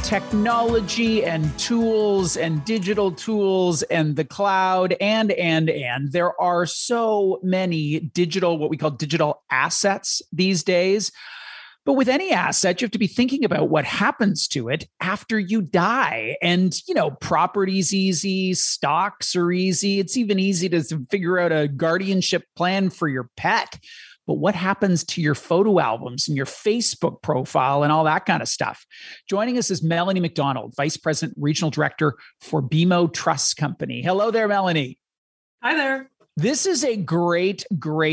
technology and tools and digital tools and the cloud and there are so many digital, what we call digital assets these days. But with any asset, you have to be thinking about what happens to it after you die. And, property's easy, stocks are easy. It's even easy to figure out a guardianship plan for your pet. But what happens to your photo albums and your Facebook profile and all that kind of stuff? Joining us is Melanie McDonald, Vice President, Regional Director for BMO Trust Company. Hello there, Melanie. Hi there. This is a great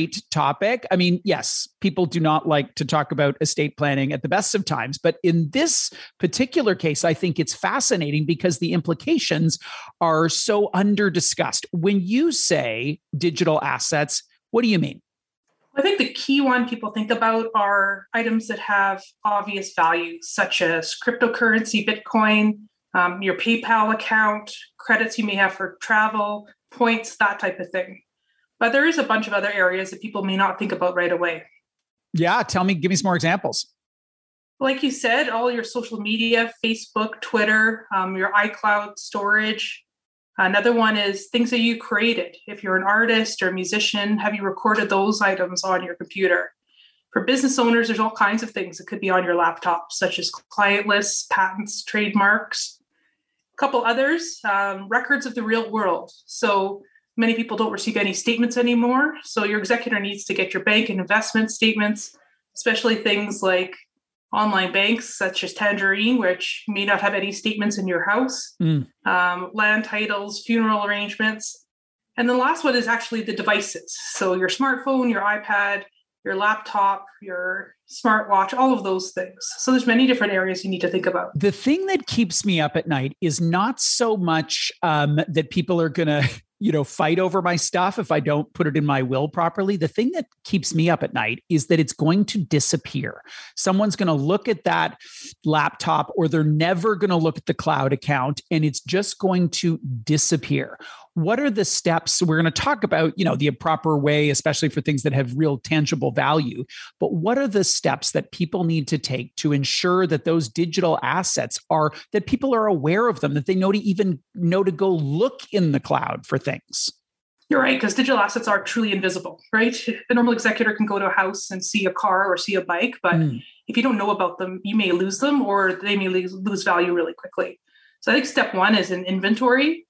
topic. I mean, yes, people do not like to talk about estate planning at the best of times, but in this particular case, I think it's fascinating because the implications are so under-discussed. When you say digital assets, what do you mean? I think the key one people think about are items that have obvious value, such as cryptocurrency, Bitcoin, your PayPal account, credits you may have for travel, points, that type of thing. But there is a bunch of other areas that people may not think about right away. Yeah, give me some more examples. Like you said, all your social media, Facebook, Twitter, your iCloud storage. Another one is things that you created. If you're an artist or a musician, have you recorded those items on your computer? For business owners, there's all kinds of things that could be on your laptop, such as client lists, patents, trademarks. A couple others, records of the real world. So many people don't receive any statements anymore. So your executor needs to get your bank and investment statements, especially things like online banks such as Tangerine, which may not have any statements in your house, land titles, funeral arrangements. And the last one is actually the devices. So your smartphone, your iPad, your laptop, your smartwatch, all of those things. So there's many different areas you need to think about. The thing that keeps me up at night is not so much that people are going to fight over my stuff if I don't put it in my will properly. The thing that keeps me up at night is that it's going to disappear. Someone's going to look at that laptop, or they're never going to look at the cloud account, and it's just going to disappear. What are the steps? We're going to talk about, the proper way, especially for things that have real tangible value. But what are the steps that people need to take to ensure that those digital assets that people are aware of them, that they know to go look in the cloud for things? You're right, because digital assets are truly invisible, right? A normal executor can go to a house and see a car or see a bike, but if you don't know about them, you may lose them, or they may lose value really quickly. So I think step one is an inventory.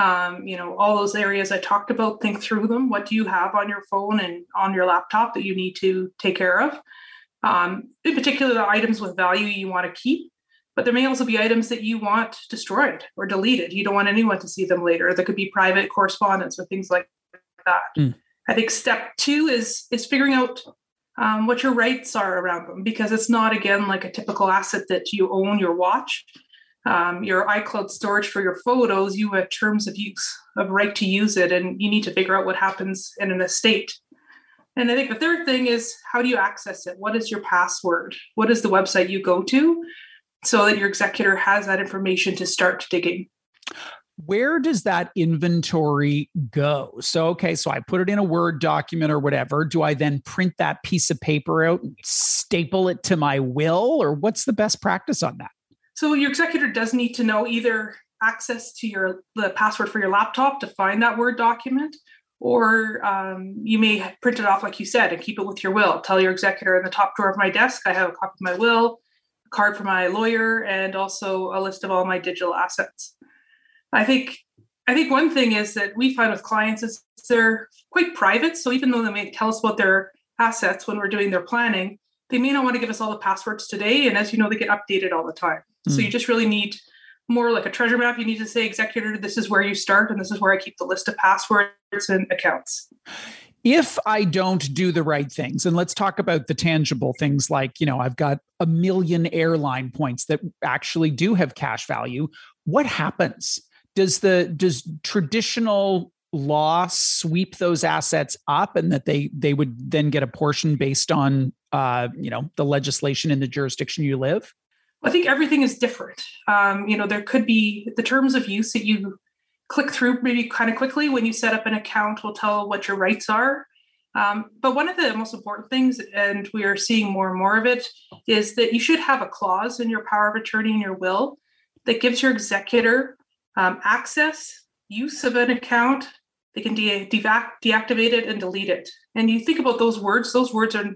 All those areas I talked about, think through them. What do you have on your phone and on your laptop that you need to take care of? In particular, the items with value you want to keep, but there may also be items that you want destroyed or deleted. You don't want anyone to see them later. There could be private correspondence or things like that. I think step two is figuring out what your rights are around them, because it's not, again, like a typical asset that you own, your watch. Your iCloud storage for your photos, you have terms of use, of right to use it, and you need to figure out what happens in an estate. And I think the third thing is, how do you access it? What is your password? What is the website you go to, so that your executor has that information to start digging? Where does that inventory go? So I put it in a Word document or whatever. Do I then print that piece of paper out and staple it to my will, or what's the best practice on that? So your executor does need to know either access to the password for your laptop to find that Word document, or you may print it off, like you said, and keep it with your will. Tell your executor, in the top drawer of my desk, I have a copy of my will, a card for my lawyer, and also a list of all my digital assets. I think one thing is that we find with clients is they're quite private. So even though they may tell us about their assets when we're doing their planning, they may not want to give us all the passwords today. And as you know, they get updated all the time. So you just really need more like a treasure map. You need to say, executor, this is where you start, and this is where I keep the list of passwords and accounts. If I don't do the right things, and let's talk about the tangible things like, I've got 1 million airline points that actually do have cash value. What happens? Does traditional law sweep those assets up, and that they would then get a portion based on, the legislation in the jurisdiction you live? I think everything is different. There could be the terms of use that you click through maybe kind of quickly when you set up an account will tell what your rights are. But one of the most important things, and we are seeing more and more of it, is that you should have a clause in your power of attorney in your will that gives your executor access, use of an account. They can deactivate it and delete it. And you think about those words are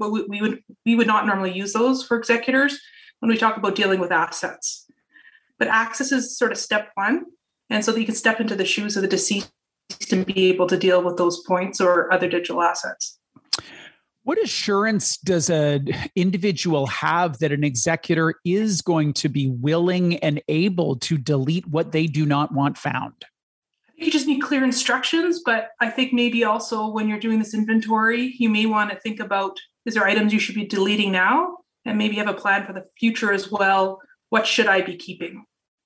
we would not normally use those for executors when we talk about dealing with assets. But access is sort of step one. And so that you can step into the shoes of the deceased and be able to deal with those points or other digital assets. What assurance does an individual have that an executor is going to be willing and able to delete what they do not want found? You just need clear instructions, but I think maybe also when you're doing this inventory, you may want to think about, is there items you should be deleting now? And maybe have a plan for the future as well. What should I be keeping?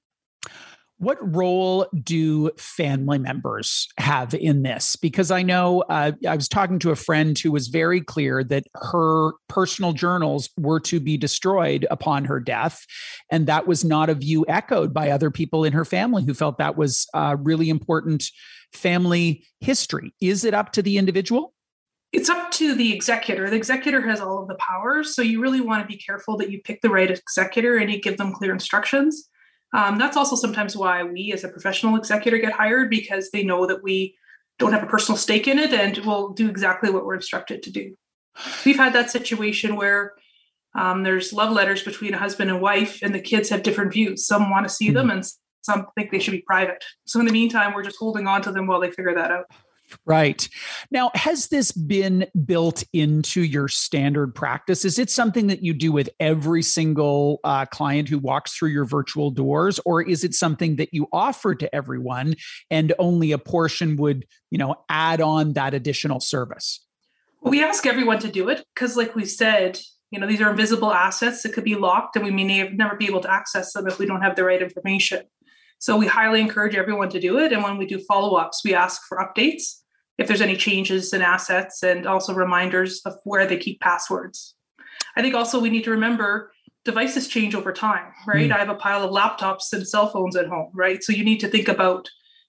What role do family members have in this? Because I know I was talking to a friend who was very clear that her personal journals were to be destroyed upon her death. And that was not a view echoed by other people in her family who felt that was really important family history. Is it up to the individual? It's up to the executor. The executor has all of the powers. So you really want to be careful that you pick the right executor and you give them clear instructions. That's also sometimes why we as a professional executor get hired, because they know that we don't have a personal stake in it and will do exactly what we're instructed to do. We've had that situation where there's love letters between a husband and wife and the kids have different views. Some want to see them and some think they should be private. So in the meantime, we're just holding on to them while they figure that out. Right. Now, has this been built into your standard practice? Is it something that you do with every single client who walks through your virtual doors, or is it something that you offer to everyone and only a portion would, add on that additional service? We ask everyone to do it because, like we said, these are invisible assets that could be locked and we may never be able to access them if we don't have the right information. So we highly encourage everyone to do it. And when we do follow-ups, we ask for updates if there's any changes in assets and also reminders of where they keep passwords. I think also we need to remember devices change over time, right? I have a pile of laptops and cell phones at home, right? So you need to think about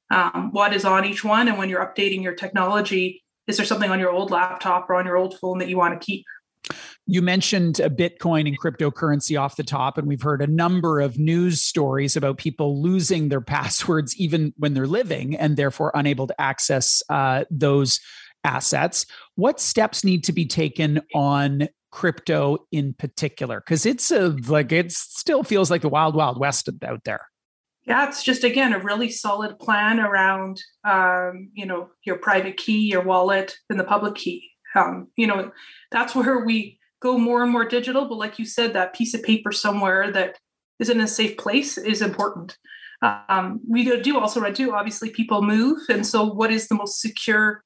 what is on each one. And when you're updating your technology, is there something on your old laptop or on your old phone that you want to keep? You mentioned Bitcoin and cryptocurrency off the top, and we've heard a number of news stories about people losing their passwords even when they're living and therefore unable to access those assets. What steps need to be taken on crypto in particular? Because it still feels like the wild, wild west out there. Yeah, it's just, again, a really solid plan around, your private key, your wallet, and the public key. That's where we go more and more digital. But like you said, that piece of paper somewhere that is in a safe place is important. We do obviously people move. And so what is the most secure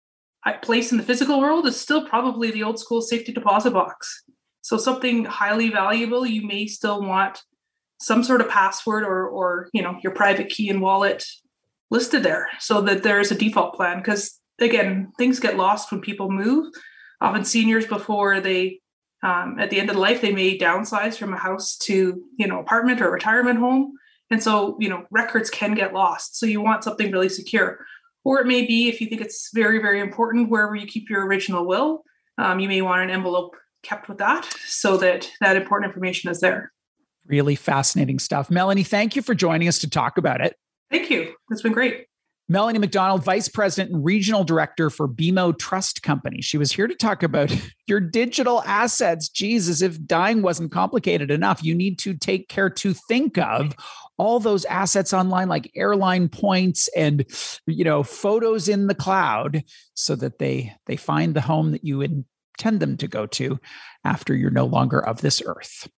place in the physical world is still probably the old school safety deposit box. So something highly valuable, you may still want some sort of password or your private key and wallet listed there so that there's a default plan. Because again, things get lost when people move. Often seniors, before they, at the end of life, they may downsize from a house to, apartment or retirement home. And so, records can get lost. So you want something really secure. Or it may be, if you think it's very, very important, wherever you keep your original will, you may want an envelope kept with that so that that important information is there. Really fascinating stuff. Melanie, thank you for joining us to talk about it. Thank you. It's been great. Melanie McDonald, Vice President and Regional Director for BMO Trust Company. She was here to talk about your digital assets. Jesus, if dying wasn't complicated enough, you need to take care to think of all those assets online, like airline points and, photos in the cloud, so that they find the home that you intend them to go to after you're no longer of this earth.